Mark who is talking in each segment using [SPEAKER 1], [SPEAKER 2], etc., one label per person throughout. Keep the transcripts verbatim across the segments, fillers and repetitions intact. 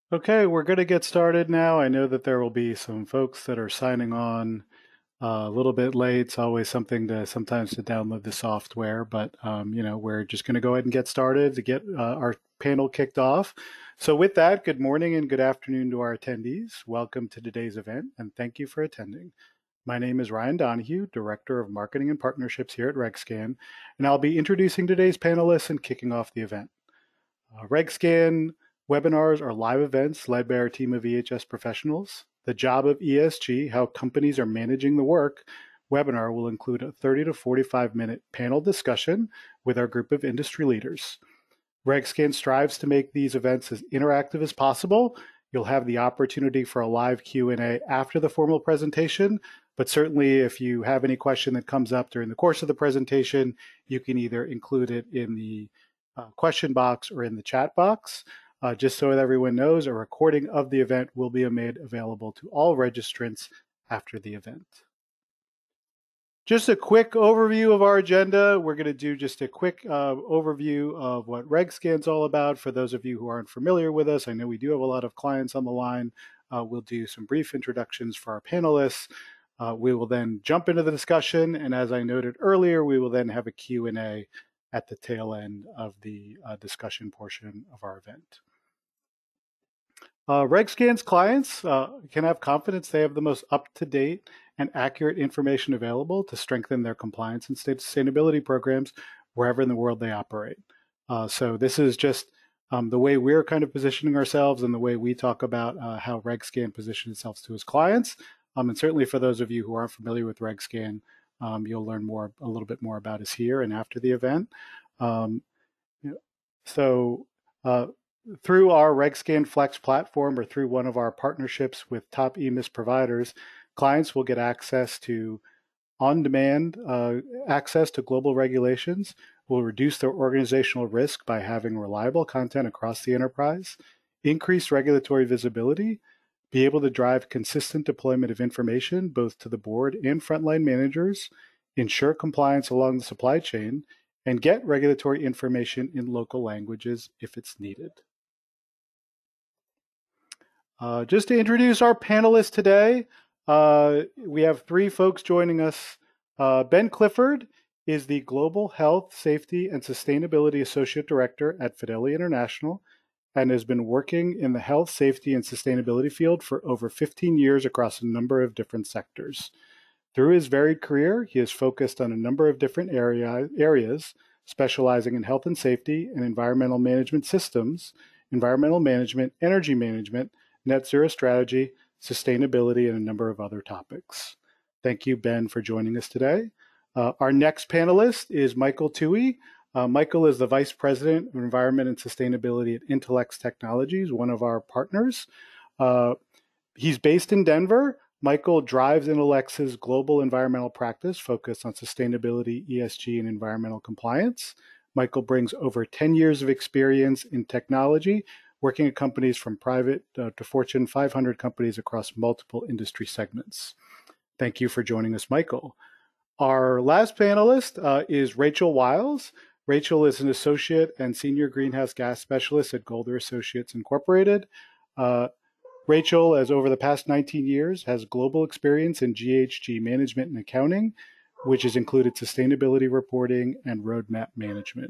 [SPEAKER 1] Okay, we're going to get started now. I know that there will be some folks that are signing on uh, a little bit late. It's always something to sometimes to download the software, but um, you know, we're just going to go ahead and get started to get uh, our panel kicked off. So with that, good morning and good afternoon to our attendees. Welcome to today's event and thank you for attending. My name is Ryan Donahue, Director of Marketing and Partnerships here at RegScan, and I'll be introducing today's panelists and kicking off the event. Uh, RegScan webinars are live events led by our team of E H S professionals. The job of E S G, how companies are managing the work, webinar will include a thirty to forty-five minute panel discussion with our group of industry leaders. RegScan strives to make these events as interactive as possible. You'll have the opportunity for a live Q and A after the formal presentation, but certainly if you have any question that comes up during the course of the presentation, you can either include it in the uh, question box or in the chat box. Uh, just so that everyone knows, a recording of the event will be made available to all registrants after the event. Just a quick overview of our agenda. We're going to do just a quick uh, overview of what RegScan's all about. For those of you who aren't familiar with us, I know we do have a lot of clients on the line. Uh, we'll do some brief introductions for our panelists. Uh, we will then jump into the discussion, and as I noted earlier, we will then have a Q and A at the tail end of the uh, discussion portion of our event. Uh, RegScan's clients uh, can have confidence they have the most up-to-date and accurate information available to strengthen their compliance and state sustainability programs wherever in the world they operate. Uh, so this is just um, the way we're kind of positioning ourselves and the way we talk about uh, how RegScan positions itself to its clients. Um, and certainly for those of you who aren't familiar with RegScan, um, you'll learn more, a little bit more about us here and after the event. Um, so uh, through our RegScan Flex platform or through one of our partnerships with top E M I S providers, clients will get access to on-demand uh, access to global regulations, will reduce their organizational risk by having reliable content across the enterprise, increase regulatory visibility, be able to drive consistent deployment of information both to the board and frontline managers, ensure compliance along the supply chain, and get regulatory information in local languages if it's needed. Uh, just to introduce our panelists today, uh, we have three folks joining us. Uh, Ben Clifford is the Global Health, Safety, and Sustainability Associate Director at Fidelity International and has been working in the health, safety, and sustainability field for over fifteen years across a number of different sectors. Through his varied career, he has focused on a number of different area, areas, specializing in health and safety and environmental management systems, environmental management, energy management, net zero strategy, sustainability, and a number of other topics. Thank you, Ben, for joining us today. Uh, our next panelist is Michael Toohey. Uh, Michael is the Vice President of Environment and Sustainability at Intelex Technologies, one of our partners. Uh, he's based in Denver. Michael drives Intelex's global environmental practice focused on sustainability, E S G, and environmental compliance. Michael brings over ten years of experience in technology, working at companies from private uh, to Fortune five hundred companies across multiple industry segments. Thank you for joining us, Michael. Our last panelist uh, is Rachel Wiles. Rachel is an associate and senior greenhouse gas specialist at Golder Associates Incorporated. Uh, Rachel, as over the past nineteen years, has global experience in G H G management and accounting, which has included sustainability reporting and roadmap management.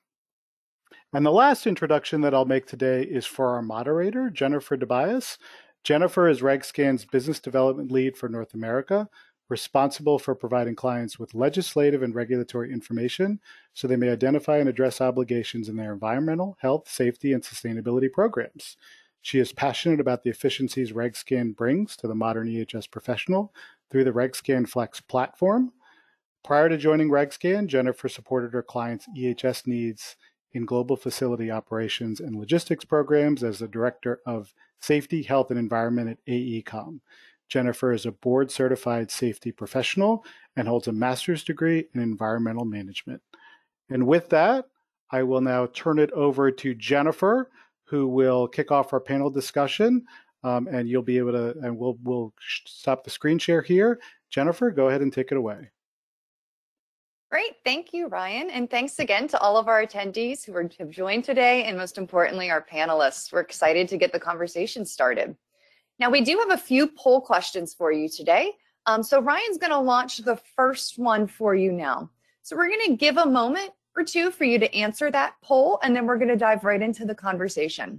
[SPEAKER 1] And the last introduction that I'll make today is for our moderator, Jennifer DeBias. Jennifer is RegScan's business development lead for North America, responsible for providing clients with legislative and regulatory information so they may identify and address obligations in their environmental, health, safety, and sustainability programs. She is passionate about the efficiencies RegScan brings to the modern E H S professional through the RegScan Flex platform. Prior to joining RegScan, Jennifer supported her clients' E H S needs in global facility operations and logistics programs as the Director of Safety, Health, and Environment at AECOM. Jennifer is a board-certified safety professional and holds a master's degree in environmental management. And with that, I will now turn it over to Jennifer, who will kick off our panel discussion. Um, and you'll be able to, and we'll, we'll stop the screen share here. Jennifer, go ahead and take it away.
[SPEAKER 2] Great, thank you, Ryan. And thanks again to all of our attendees who are, have joined today, and most importantly, our panelists. We're excited to get the conversation started. Now, we do have a few poll questions for you today. Um, so Ryan's gonna launch the first one for you now. So we're gonna give a moment or two for you to answer that poll, and then we're gonna dive right into the conversation.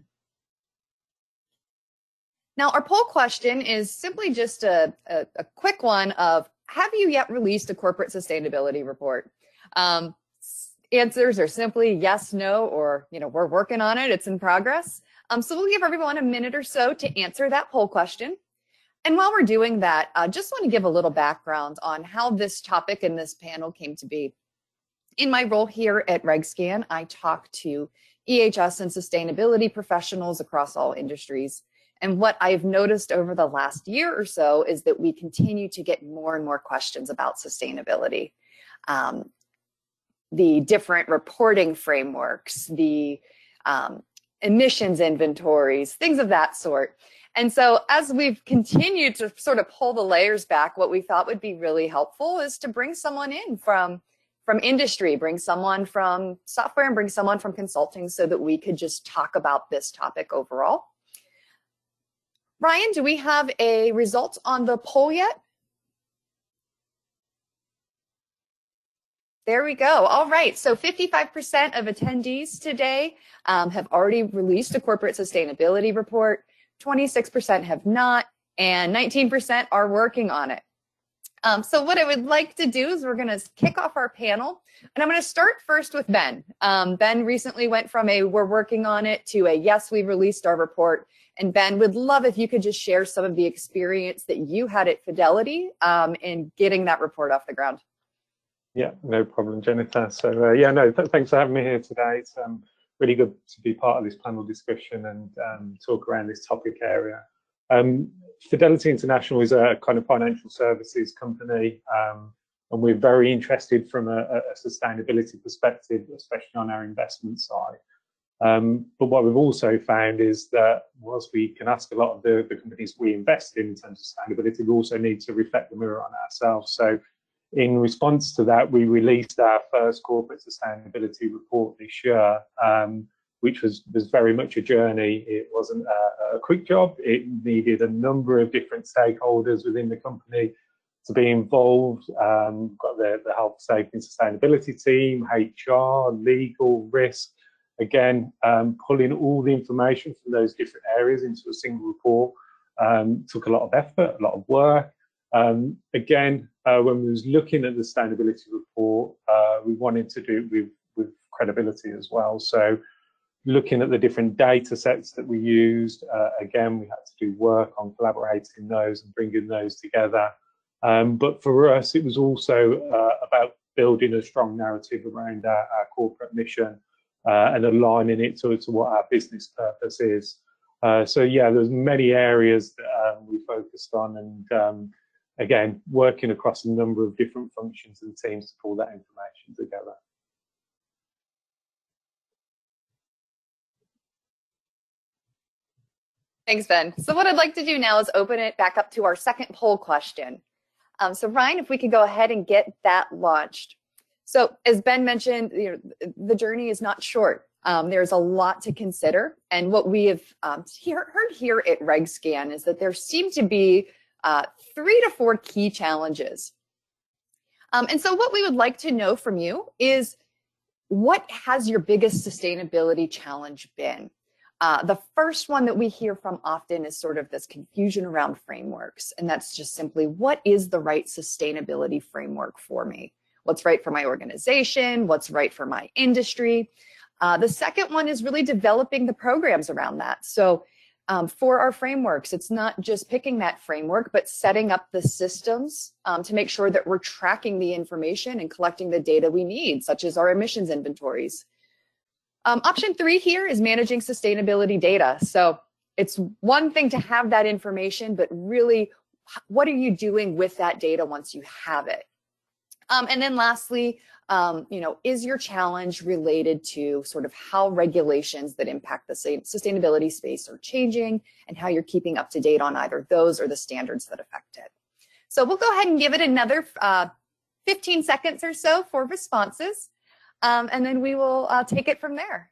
[SPEAKER 2] Now, our poll question is simply just a, a, a quick one of, have you yet released a corporate sustainability report? Um, answers are simply yes, no, or, you know, we're working on it, it's in progress. Um, so we'll give everyone a minute or so to answer that poll question. And while we're doing that, I uh, just want to give a little background on how this topic and this panel came to be. In my role here at RegScan, I talk to E H S and sustainability professionals across all industries. And what I've noticed over the last year or so is that we continue to get more and more questions about sustainability. Um, the different reporting frameworks, the um, emissions inventories, things of that sort. And so as we've continued to sort of pull the layers back, what we thought would be really helpful is to bring someone in from, from industry, bring someone from software, and bring someone from consulting so that we could just talk about this topic overall. Ryan, do we have a result on the poll yet? There we go. All right. So fifty-five percent of attendees today um, have already released a corporate sustainability report. twenty-six percent have not, and nineteen percent are working on it. Um, so what I would like to do is we're going to kick off our panel, and I'm going to start first with Ben. Um, Ben recently went from a we're working on it to a yes, we released our report. And Ben, would love if you could just share some of the experience that you had at Fidelity um, in getting that report off the ground.
[SPEAKER 3] Yeah, no problem, Jennifer. So uh, yeah, no, th thanks for having me here today. It's um, really good to be part of this panel discussion and um, talk around this topic area. Um, Fidelity International is a kind of financial services company, um, and we're very interested from a, a sustainability perspective, especially on our investment side. Um, but what we've also found is that whilst we can ask a lot of the, the companies we invest in in terms of sustainability, we also need to reflect the mirror on ourselves. So in response to that, we released our first corporate sustainability report this year, um, which was, was very much a journey. It wasn't a, a quick job. It needed a number of different stakeholders within the company to be involved. Um, we've got the, the health, safety and sustainability team, H R, legal, risk. Again, um, pulling all the information from those different areas into a single report um, took a lot of effort, a lot of work. Um, again, uh, when we was looking at the sustainability report, uh, we wanted to do it with, with credibility as well. So looking at the different data sets that we used, uh, again, we had to do work on collaborating those and bringing those together. Um, but for us, it was also uh, about building a strong narrative around our, our corporate mission uh, and aligning it to, to what our business purpose is. Uh, so yeah, there's many areas that um, we focused on, and um, again, working across a number of different functions and teams to pull that information together.
[SPEAKER 2] Thanks, Ben. So what I'd like to do now is open it back up to our second poll question. Um, so Ryan, if we could go ahead and get that launched. So as Ben mentioned, you know, the journey is not short. Um, there's a lot to consider. And what we have um, hear, heard here at RegScan is that there seem to be uh, three to four key challenges. Um, and so what we would like to know from you is, what has your biggest sustainability challenge been? Uh, the first one that we hear from often is sort of this confusion around frameworks. And that's just simply, what is the right sustainability framework for me? What's right for my organization? What's right for my industry? Uh, the second one is really developing the programs around that. So um, for our frameworks, it's not just picking that framework, but setting up the systems um, to make sure that we're tracking the information and collecting the data we need, such as our emissions inventories. Um, option three here is managing sustainability data. So it's one thing to have that information, but really, what are you doing with that data once you have it? Um, and then lastly, um, you know, is your challenge related to sort of how regulations that impact the sustainability space are changing and how you're keeping up to date on either those or the standards that affect it? So we'll go ahead and give it another uh, fifteen seconds or so for responses, um, and then we will uh, take it from there.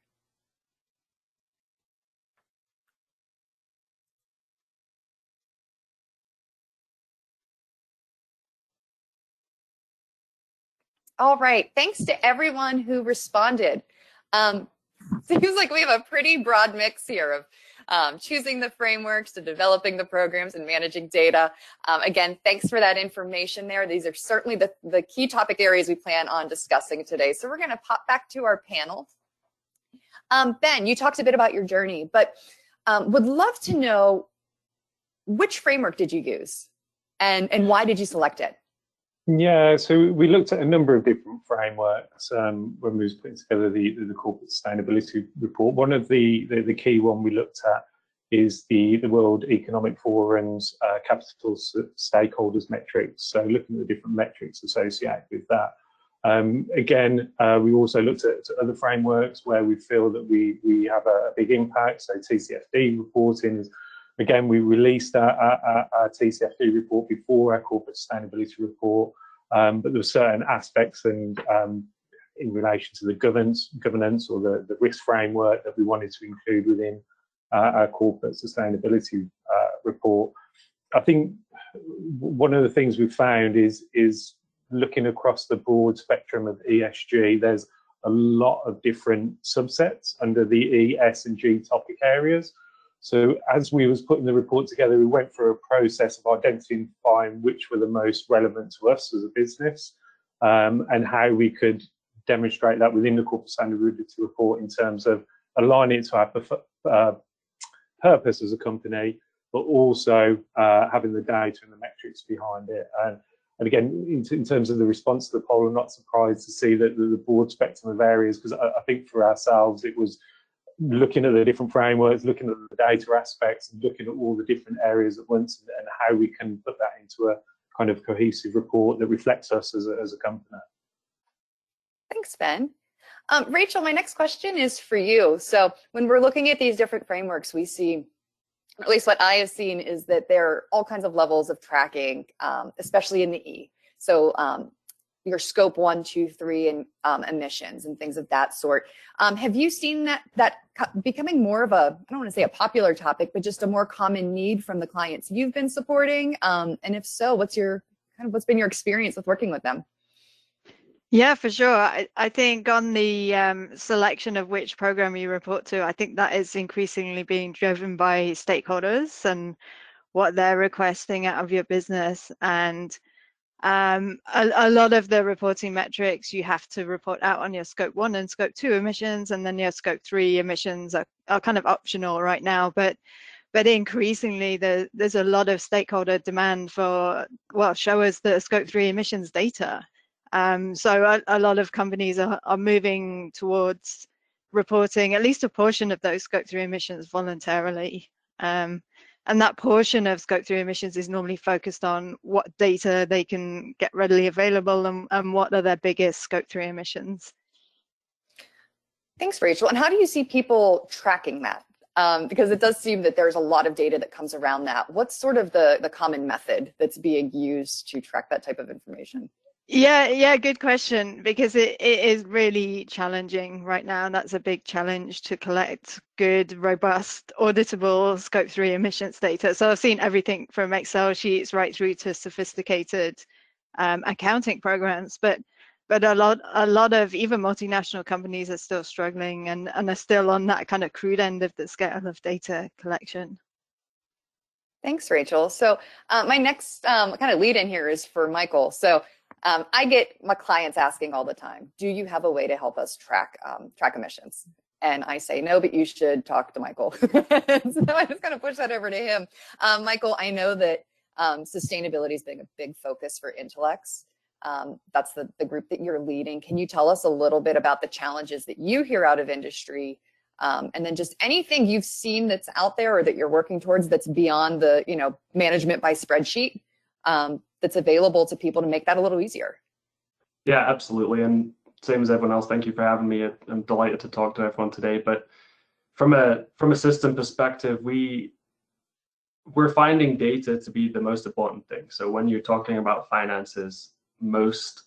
[SPEAKER 2] All right, thanks to everyone who responded. Um, seems like we have a pretty broad mix here of um, choosing the frameworks to developing the programs and managing data. Um, again, thanks for that information there. These are certainly the, the key topic areas we plan on discussing today. So we're gonna pop back to our panel. Um, Ben, you talked a bit about your journey, but um, would love to know which framework did you use and, and why did you select it?
[SPEAKER 3] Yeah, so we looked at a number of different frameworks um, when we was putting together the, the corporate sustainability report. One of the, the, the key one we looked at is the, the World Economic Forum's uh, capital stakeholders metrics. So looking at the different metrics associated with that. Um, again, uh, we also looked at other frameworks where we feel that we, we have a, a big impact. So T C F D reporting is, again, we released our, our, our T C F D report before our corporate sustainability report, um, but there were certain aspects and um, in relation to the governance, governance or the, the risk framework that we wanted to include within uh, our corporate sustainability uh, report. I think one of the things we've found is, is looking across the broad spectrum of E S G, there's a lot of different subsets under the E, S and G topic areas. So as we was putting the report together, we went through a process of identifying which were the most relevant to us as a business um, and how we could demonstrate that within the corporate sustainability report in terms of aligning it to our uh, purpose as a company, but also uh, having the data and the metrics behind it. And, and again, in, in terms of the response to the poll, I'm not surprised to see that the, the broad spectrum of areas, because I, I think for ourselves, it was looking at the different frameworks, looking at the data aspects, and looking at all the different areas at once, and how we can put that into a kind of cohesive report that reflects us as a, as a company.
[SPEAKER 2] Thanks, Ben. Um, Rachel, my next question is for you. So when we're looking at these different frameworks, we see, or at least what I have seen, is that there are all kinds of levels of tracking, um, especially in the E. So um, your scope one, two, three, and um, emissions and things of that sort. Um, have you seen that that becoming more of a, I don't want to say a popular topic, but just a more common need from the clients you've been supporting? Um, and if so, what's your kind of what's been your experience with working with them?
[SPEAKER 4] Yeah, for sure. I, I think on the um, selection of which program you report to, I think that is increasingly being driven by stakeholders and what they're requesting out of your business. And Um, a, a lot of the reporting metrics you have to report out on your scope one and scope two emissions, and then your scope three emissions are, are kind of optional right now. But but increasingly, the, there's a lot of stakeholder demand for, well, show us the scope three emissions data. Um, so a, a lot of companies are, are moving towards reporting at least a portion of those scope three emissions voluntarily. Um, And that portion of scope three emissions is normally focused on what data they can get readily available and, and what are their biggest scope three emissions.
[SPEAKER 2] Thanks, Rachel. And how do you see people tracking that? Um, because it does seem that there's a lot of data that comes around that. What's sort of the, the common method that's being used to track that type of information?
[SPEAKER 4] Yeah, yeah, good question, because it, it is really challenging right now. That's a big challenge to collect good, robust, auditable scope three emissions data. So I've seen everything from Excel sheets right through to sophisticated um, accounting programs, but but a lot a lot of even multinational companies are still struggling and, and are still on that kind of crude end of the scale of data collection.
[SPEAKER 2] Thanks, Rachel. So uh, my next um, kind of lead in here is for Michael. So Um, I get my clients asking all the time, do you have a way to help us track um, track emissions? And I say, no, but you should talk to Michael. So I just kind of push that over to him. Um, Michael, I know that um, sustainability has been a big focus for Intelex. Um, that's the, the group that you're leading. Can you tell us a little bit about the challenges that you hear out of industry? Um, and then just anything you've seen that's out there or that you're working towards that's beyond the, you know, management by spreadsheet, um, that's available to people to make that a little easier.
[SPEAKER 5] Yeah, absolutely. And same as everyone else, thank you for having me. I'm delighted to talk to everyone today. But from a from a system perspective, we we're finding data to be the most important thing. So when you're talking about finances, most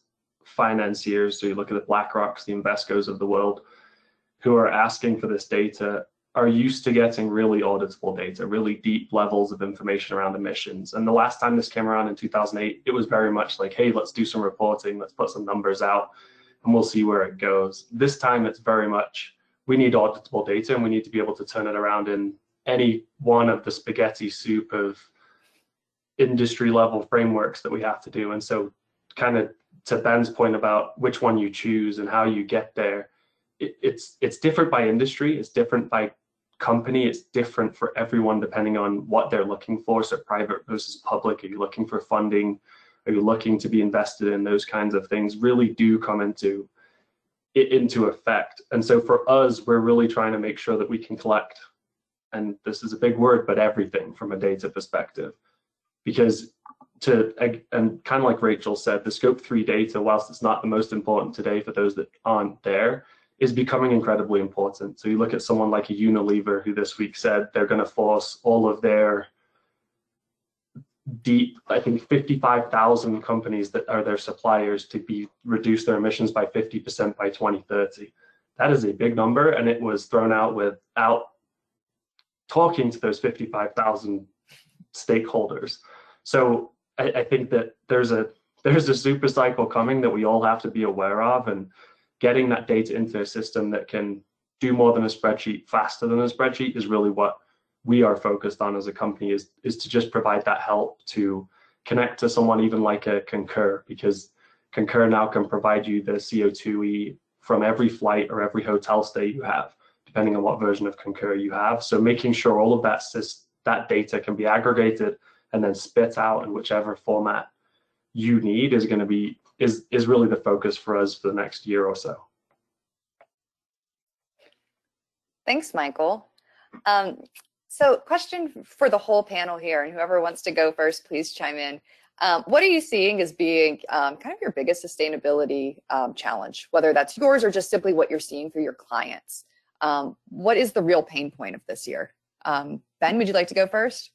[SPEAKER 5] financiers, so you look at the BlackRocks, the Invescos of the world, who are asking for this data, are used to getting really auditable data, really deep levels of information around emissions. And the last time this came around in two thousand eight, it was very much like, hey, let's do some reporting, let's put some numbers out, and we'll see where it goes. This time it's very much, we need auditable data, and we need to be able to turn it around in any one of the spaghetti soup of industry level frameworks that we have to do. And so kind of to Ben's point about which one you choose and how you get there, it, it's it's different by industry, it's different by company, it's different for everyone depending on what they're looking for. So private versus public, are you looking for funding? Are you looking to be invested in? Those kinds of things really do come into into effect. And so for us, we're really trying to make sure that we can collect, and this is a big word, but everything from a data perspective. Because to, and kind of like Rachel said, the scope three data, whilst it's not the most important today for those that aren't there, is becoming incredibly important. So you look at someone like a Unilever, who this week said they're going to force all of their deep, I think fifty-five thousand companies that are their suppliers to be reduce their emissions by fifty percent by twenty thirty. That is a big number, and it was thrown out without talking to those fifty-five thousand stakeholders. So I, I think that there's a there's a super cycle coming that we all have to be aware of, and getting that data into a system that can do more than a spreadsheet faster than a spreadsheet is really what we are focused on as a company, is is to just provide that help to connect to someone even like a Concur, because Concur now can provide you the C O two E from every flight or every hotel stay you have, depending on what version of Concur you have. So making sure all of that that data can be aggregated and then spit out in whichever format you need is going to be is is really the focus for us for the next year or so.
[SPEAKER 2] Thanks, Michael. Um, so question for the whole panel here, and whoever wants to go first, please chime in. Um, what are you seeing as being um, kind of your biggest sustainability um, challenge, whether that's yours or just simply what you're seeing for your clients? Um, what is the real pain point of this year? Um, Ben, would you like to go first?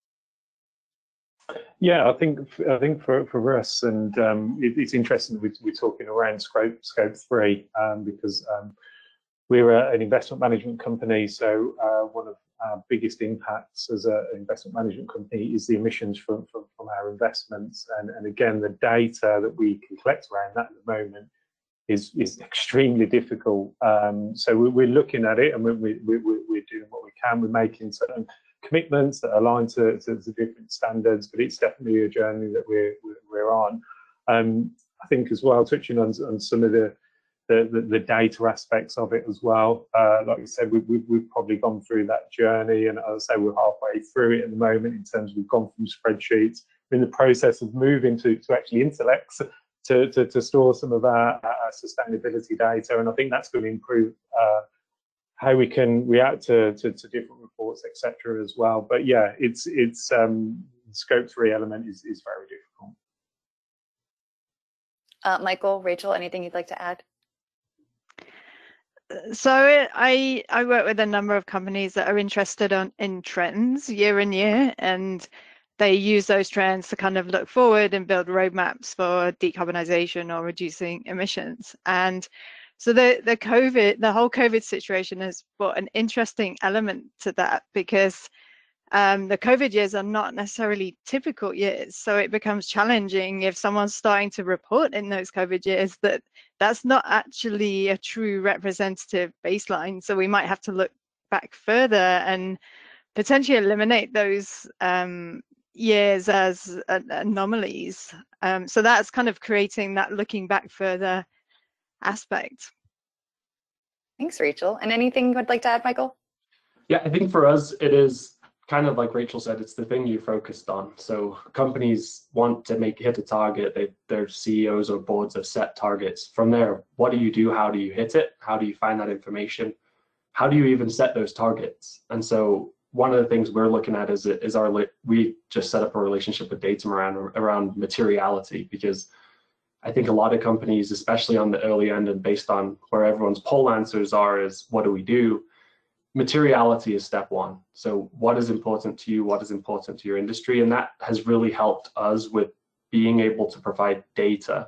[SPEAKER 3] Yeah, I think I think for for us, and um, it, it's interesting that we, we're talking around scope scope three um, because um, we're a, an investment management company. So uh, one of our biggest impacts as a, an investment management company is the emissions from from, from our investments, and and again the data that we can collect around that at the moment is is extremely difficult. Um, so we, we're looking at it, and we, we, we, we're doing what we can. We're making certain commitments that align to, to, to different standards, but it's definitely a journey that we're we're on. Um, I think as well, touching on, on some of the, the the the data aspects of it as well. Uh, like I said, we, we, we've probably gone through that journey, and as I say, we're halfway through it at the moment in terms of we've gone from spreadsheets. We're in the process of moving to to actually intellects to to, to store some of our, our sustainability data, and I think that's going to improve Uh, how we can react to, to, to different reports, et cetera, as well. But yeah, it's it's um, scope three element is is very difficult.
[SPEAKER 2] Uh, Michael, Rachel, anything you'd like to add?
[SPEAKER 4] So I I work with a number of companies that are interested on in trends year in year, and they use those trends to kind of look forward and build roadmaps for decarbonisation or reducing emissions. And so the, the COVID, the whole COVID situation has brought an interesting element to that, because um, the COVID years are not necessarily typical years. So it becomes challenging if someone's starting to report in those COVID years that that's not actually a true representative baseline. So we might have to look back further and potentially eliminate those um, years as uh, anomalies. Um, so that's kind of creating that looking back further aspect.
[SPEAKER 2] Thanks, Rachel. And anything you would like to add, Michael?
[SPEAKER 5] Yeah, I think for us, it is kind of like Rachel said, it's the thing you focused on. So companies want to make hit a target. They, their C E Os or boards have set targets. From there, what do you do? How do you hit it? How do you find that information? How do you even set those targets? And so one of the things we're looking at is, is our, we just set up a relationship with Datum around, around materiality, because I think a lot of companies, especially on the early end and based on where everyone's poll answers are, is what do we do? Materiality is step one. So what is important to you? What is important to your industry? And that has really helped us with being able to provide data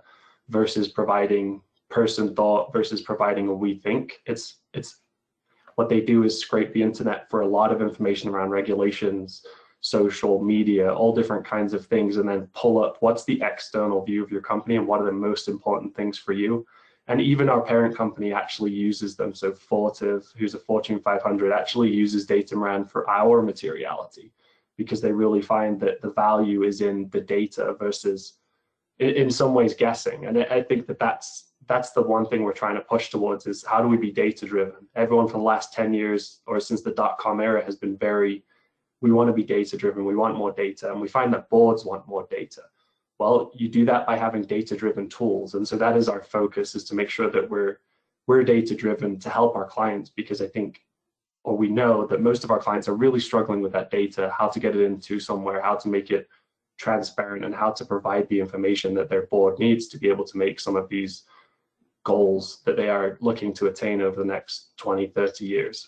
[SPEAKER 5] versus providing person thought versus providing a we think. It's it's what they do is scrape the internet for a lot of information around regulations, social media, all different kinds of things, and then pull up what's the external view of your company and what are the most important things for you. And even our parent company actually uses them. So Fortive, who's a Fortune five hundred, actually uses Datamoran for our materiality, because they really find that the value is in the data versus in some ways guessing. And I think that that's that's the one thing we're trying to push towards, is how do we be data driven? Everyone for the last ten years or since the dot-com era has been very, we want to be data driven, we want more data, and we find that boards want more data. Well, you do that by having data driven tools. And so that is our focus, is to make sure that we're we're data driven to help our clients, because I think, or we know that most of our clients are really struggling with that data, how to get it into somewhere, how to make it transparent, and how to provide the information that their board needs to be able to make some of these goals that they are looking to attain over the next twenty, thirty years.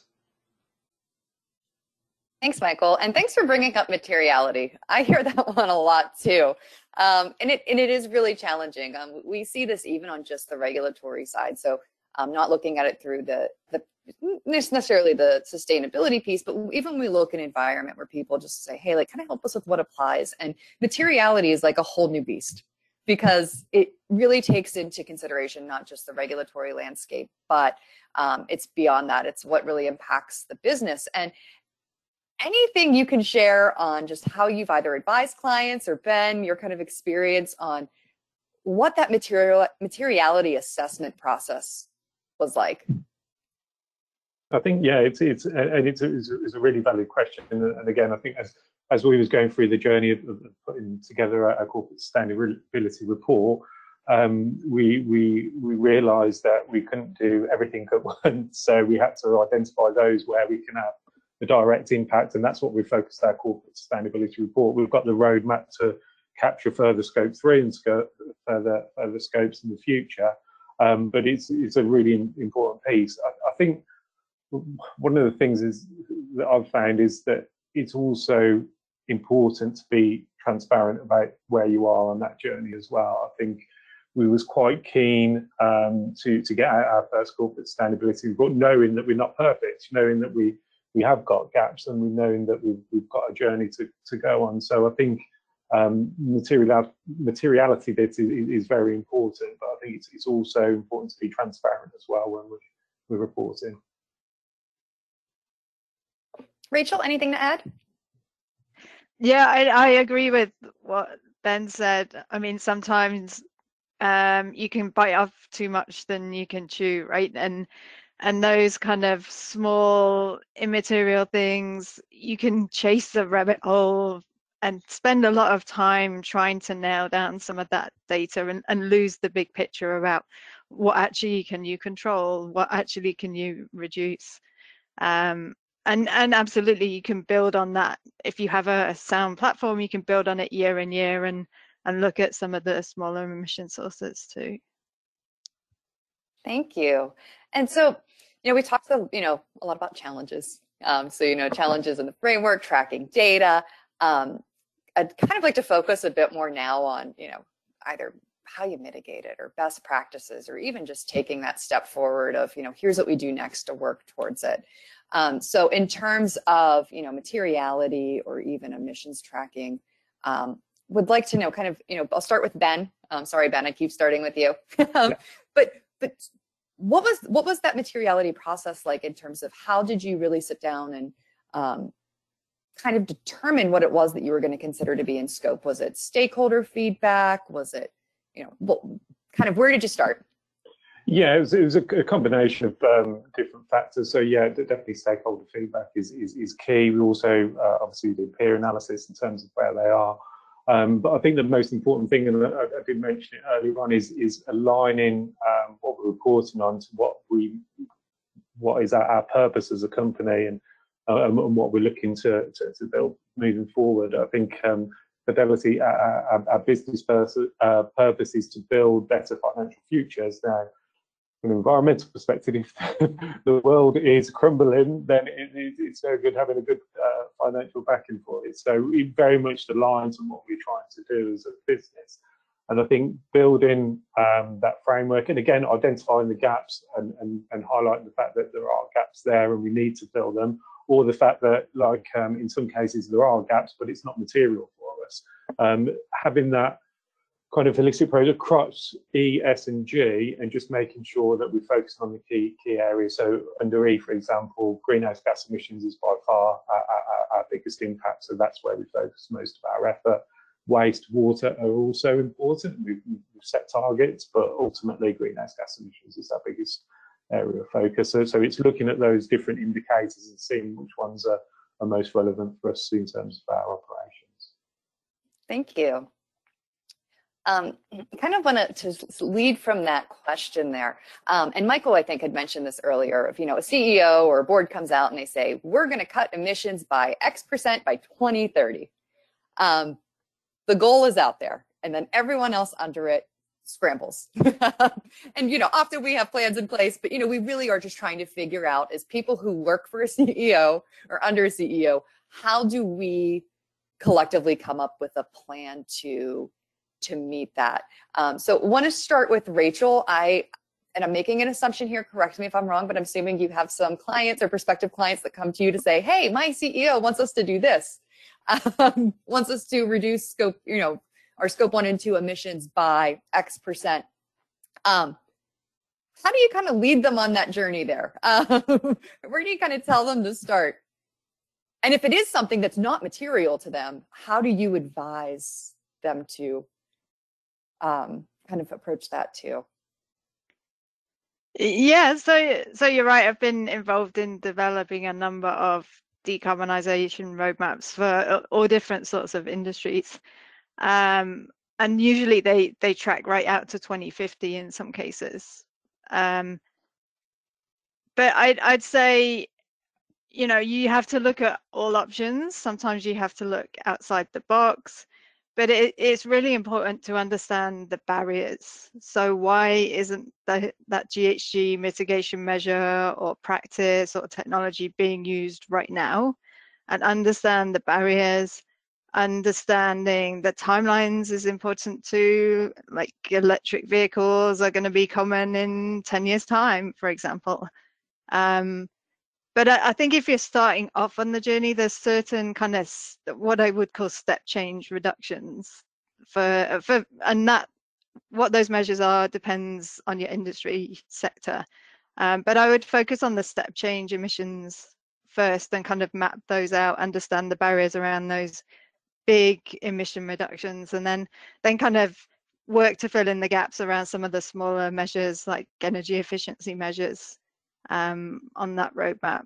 [SPEAKER 2] Thanks, Michael. And thanks for bringing up materiality. I hear that one a lot too. Um, and, it, and it is really challenging. Um, we see this even on just the regulatory side. So I'm um, not looking at it through the, the necessarily the sustainability piece, but even when we look at an environment where people just say, hey, like, kind of help us with what applies. And materiality is like a whole new beast, because it really takes into consideration not just the regulatory landscape, but um, it's beyond that. It's what really impacts the business. And anything you can share on just how you've either advised clients or Ben, your kind of experience on what that material materiality assessment process was like?
[SPEAKER 3] I think, yeah, it's it's and it's, it's, it's a really valid question. And, and again, I think as as we was going through the journey of, of putting together a, a corporate sustainability report, um, we we we realised that we couldn't do everything at once. So we had to identify those where we can have the direct impact, and that's what we focused our corporate sustainability report. We've got the roadmap to capture further scope three and scope, further further scopes in the future. Um, but it's it's a really important piece. I, I think one of the things is that I've found is that it's also important to be transparent about where you are on that journey as well. I think we was quite keen um, to to get out our first corporate sustainability report, knowing that we're not perfect, knowing that we we have got gaps, and we knowing that we've we've got a journey to to go on. So I think um, material materiality bit is, is very important, but I think it's it's also important to be transparent as well when we we're reporting.
[SPEAKER 2] Rachel, anything to add?
[SPEAKER 4] Yeah, I, I agree with what Ben said. I mean, sometimes um, you can bite off too much than you can chew, right? And and those kind of small immaterial things, you can chase the rabbit hole and spend a lot of time trying to nail down some of that data, and, and lose the big picture about what actually can you control, what actually can you reduce. Um, And, and absolutely, you can build on that. If you have a, a sound platform, you can build on it year in year and, and look at some of the smaller emission sources too.
[SPEAKER 2] Thank you. And so, you know, we talked, you know, a lot about challenges. Um, so, you know, challenges in the framework, tracking data. Um, I'd kind of like to focus a bit more now on, you know, either how you mitigate it or best practices, or even just taking that step forward of, you know, here's what we do next to work towards it. Um, so in terms of, you know, materiality or even emissions tracking, um, would like to know kind of, you know, I'll start with Ben. Um, sorry, Ben, I keep starting with you. um,
[SPEAKER 3] Yeah.
[SPEAKER 2] But but what was what was that materiality process like in terms of how did you really sit down and um, kind of determine what it was that you were going to consider to be in scope? Was it stakeholder feedback? Was it, you know, what, kind of where did you start?
[SPEAKER 3] Yeah, it was, it was a, a combination of um, different factors. So yeah, definitely stakeholder feedback is is, is key. We also uh, obviously do peer analysis in terms of where they are. Um, but I think the most important thing, and I, I did mention it earlier on, is is aligning um, what we're reporting on to what we what is our, our purpose as a company, and, uh, and what we're looking to, to to build moving forward. I think um, Fidelity, our, our, our business pers uh, purpose is to build better financial futures. Now, from an environmental perspective, if the world is crumbling, then it, it, it's very good having a good uh, financial backing for it. So it very much aligns on what we're trying to do as a business. And I think building um, that framework, and again, identifying the gaps and, and, and highlighting the fact that there are gaps there and we need to fill them, or the fact that, like, um, in some cases there are gaps, but it's not material for us. Um, having that kind of holistic approach across E, S, and G, and just making sure that we focus on the key key areas. So under E, for example, greenhouse gas emissions is by far our, our, our biggest impact, so that's where we focus most of our effort. Waste, water are also important. We've, we've set targets, but ultimately greenhouse gas emissions is our biggest area of focus. So, so it's looking at those different indicators and seeing which ones are, are most relevant for us in terms of our operations.
[SPEAKER 2] Thank you. Um, I kind of want to lead from that question there. Um, and Michael, I think, had mentioned this earlier. If, you know, a C E O or a board comes out and they say, we're going to cut emissions by X percent by twenty thirty. Um, the goal is out there, and then everyone else under it scrambles. And, you know, often we have plans in place, but, you know, we really are just trying to figure out, as people who work for a C E O or under a C E O, how do we collectively come up with a plan to to meet that? Um, so I want to start with Rachel. I, and I'm making an assumption here, correct me if I'm wrong, but I'm assuming you have some clients or prospective clients that come to you to say, hey, my C E O wants us to do this, um, wants us to reduce scope, you know, our scope one and two emissions by X percent. Um, how do you kind of lead them on that journey there? Um, where do you kind of tell them to start? And if it is something that's not material to them, how do you advise them to um, kind of approach that too?
[SPEAKER 4] Yeah, so so you're right. I've been involved in developing a number of decarbonisation roadmaps for all different sorts of industries, um, and usually they they track right out to twenty fifty in some cases. Um, but I'd I'd say, you know, you have to look at all options. Sometimes you have to look outside the box. But it, it's really important to understand the barriers. So why isn't that, that G H G mitigation measure or practice or technology being used right now? And understand the barriers. Understanding the timelines is important too. Like, electric vehicles are going to be common in ten years time, for example. Um, But I, I think if you're starting off on the journey, there's certain kind of what I would call step change reductions for, for and that what those measures are depends on your industry sector. Um, but I would focus on the step change emissions first and kind of map those out, understand the barriers around those big emission reductions, and then then kind of work to fill in the gaps around some of the smaller measures like energy efficiency measures um, on that roadmap.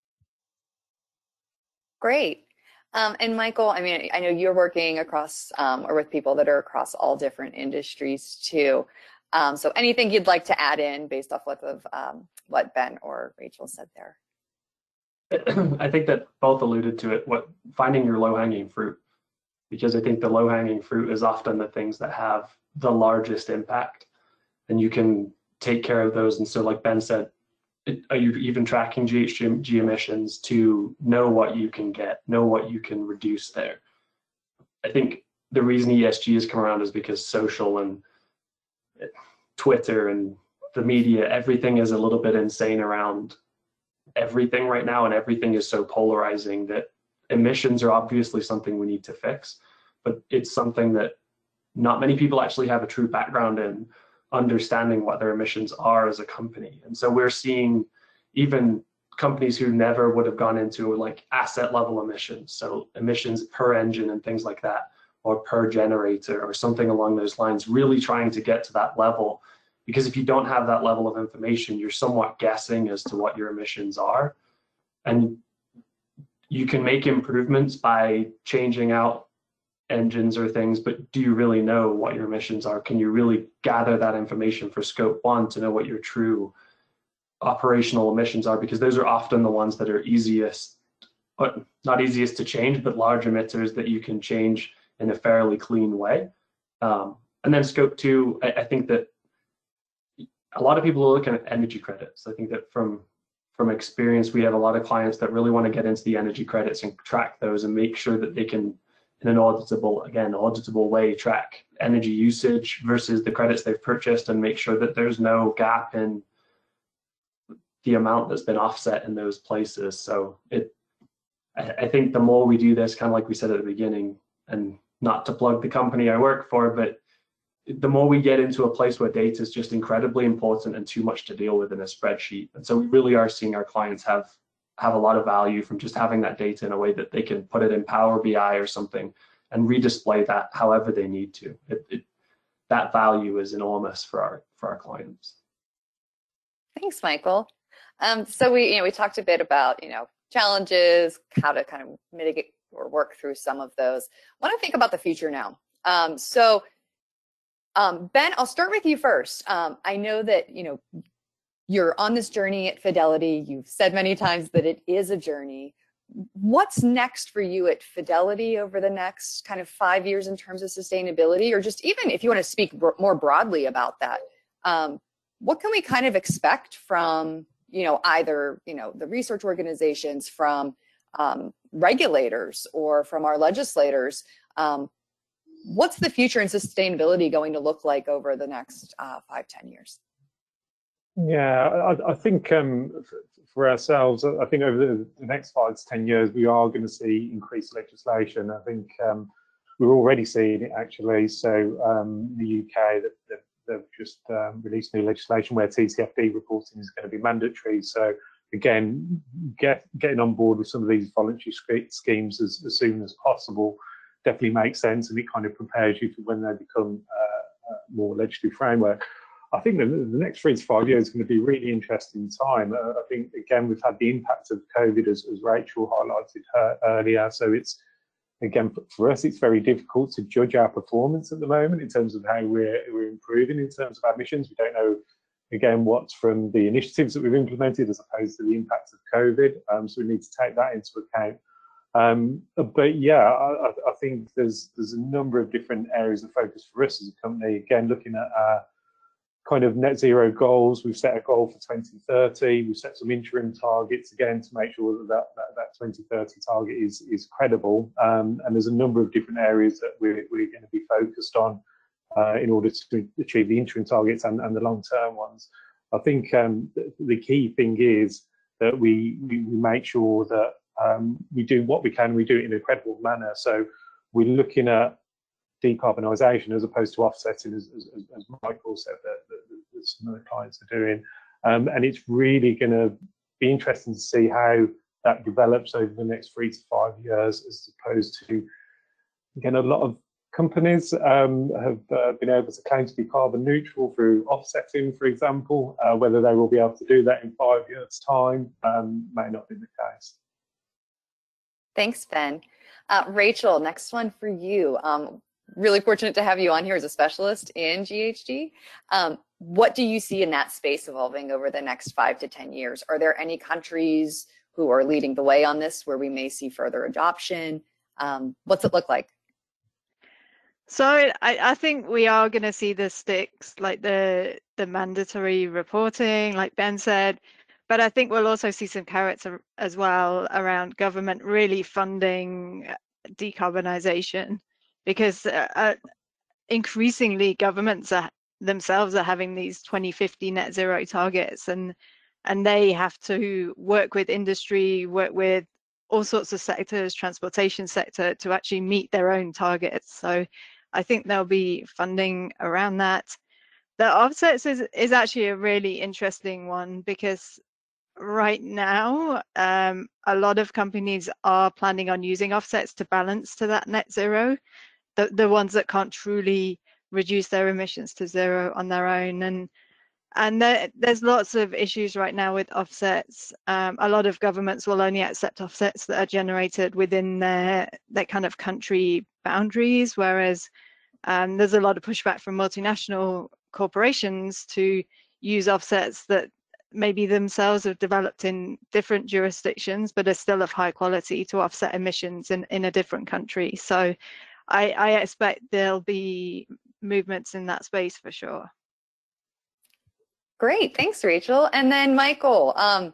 [SPEAKER 2] Great. Um, and Michael, I mean, I know you're working across um, or with people that are across all different industries too. Um, so anything you'd like to add in based off what of um, what Ben or Rachel said there?
[SPEAKER 5] I think that both alluded to it, what finding your low-hanging fruit, because I think the low-hanging fruit is often the things that have the largest impact, and you can take care of those. And so, like Ben said, are you even tracking G H G emissions to know what you can get, know what you can reduce there? I think the reason E S G has come around is because social and Twitter and the media, everything is a little bit insane around everything right now, and everything is so polarizing that emissions are obviously something we need to fix, but it's something that not many people actually have a true background in understanding what their emissions are as a company. And so we're seeing even companies who never would have gone into like asset level emissions, so emissions per engine and things like that, or per generator or something along those lines, really trying to get to that level. Because if you don't have that level of information, you're somewhat guessing as to what your emissions are. And you can make improvements by changing out engines or things, but do you really know what your emissions are? Can you really gather that information for scope one to know what your true operational emissions are? Because those are often the ones that are easiest, but not easiest to change, but large emitters that you can change in a fairly clean way. Um, and then scope two, I, I think that a lot of people are looking at energy credits. I think that from from experience, we have a lot of clients that really want to get into the energy credits and track those and make sure that they can in an auditable, again, auditable way, track energy usage versus the credits they've purchased and make sure that there's no gap in the amount that's been offset in those places. So it, I, I think the more we do this, kind of like we said at the beginning, and not to plug the company I work for, but the more we get into a place where data is just incredibly important and too much to deal with in a spreadsheet. And so we really are seeing our clients have have a lot of value from just having that data in a way that they can put it in Power B I or something and redisplay that however they need to. It, it, that value is enormous for our for our clients.
[SPEAKER 2] Thanks, Michael. Um, so we, you know, we talked a bit about, you know, challenges, how to kind of mitigate or work through some of those. I want to think about the future now. Um, so, um, Ben, I'll start with you first. Um, I know that, you know, you're on this journey at Fidelity. You've said many times that it is a journey. What's next for you at Fidelity over the next kind of five years in terms of sustainability, or just even if you want to speak more broadly about that? Um, what can we kind of expect from, you know, either, you know, the research organizations, from um, regulators, or from our legislators? Um, what's the future in sustainability going to look like over the next uh, five, ten years?
[SPEAKER 3] Yeah, I, I think um, for ourselves, I think over the next five to ten years, we are going to see increased legislation. I think um, we're already seeing it actually. So um, the U K, they've, they've just um, released new legislation where T C F D reporting is going to be mandatory. So again, get, getting on board with some of these voluntary schemes as, as soon as possible definitely makes sense, and it kind of prepares you for when they become uh, a more legislative framework. I think the, the next three to five years is going to be a really interesting time. Uh, I think, again, we've had the impact of COVID, as, as Rachel highlighted her earlier. So it's, again, for, for us, it's very difficult to judge our performance at the moment in terms of how we're, we're improving in terms of our emissions. We don't know, again, what's from the initiatives that we've implemented as opposed to the impact of COVID. Um, so we need to take that into account. Um, but yeah, I, I think there's, there's a number of different areas of focus for us as a company. Again, looking at our kind of net zero goals. We've set a goal for twenty thirty. We've set some interim targets again to make sure that that, that, that twenty thirty target is, is credible. Um, and there's a number of different areas that we're, we're going to be focused on uh, in order to achieve the interim targets and, and the long-term ones. I think um, the, the key thing is that we, we, we make sure that um, we do what we can, we do it in a credible manner. So we're looking at decarbonisation as opposed to offsetting, as, as, as Michael said, that, that, that some of the clients are doing. Um, and it's really going to be interesting to see how that develops over the next three to five years, as opposed to, again, a lot of companies um, have uh, been able to claim to be carbon neutral through offsetting, for example. Uh, whether they will be able to do that in five years' time um, may not be the case.
[SPEAKER 2] Thanks, Ben. Uh, Rachel, next one for you. Um, really fortunate to have you on here as a specialist in G H G. Um, what do you see in that space evolving over the next five to ten years? Are there any countries who are leading the way on this where we may see further adoption? Um, what's it look like?
[SPEAKER 4] So I, I think we are going to see the sticks, like the the mandatory reporting, like Ben said, but I think we'll also see some carrots as well around government really funding decarbonisation, because uh, increasingly governments are, themselves are having these twenty fifty net zero targets, and and they have to work with industry, work with all sorts of sectors, transportation sector, to actually meet their own targets. So I think there'll be funding around that. The offsets is, is actually a really interesting one, because right now um, a lot of companies are planning on using offsets to balance to that net zero, the, the ones that can't truly reduce their emissions to zero on their own. And And there, there's lots of issues right now with offsets. Um, a lot of governments will only accept offsets that are generated within their, their kind of country boundaries, whereas um, there's a lot of pushback from multinational corporations to use offsets that maybe themselves have developed in different jurisdictions, but are still of high quality to offset emissions in, in a different country. So I, I expect there'll be movements in that space for sure.
[SPEAKER 2] Great, thanks, Rachel. And then Michael, um,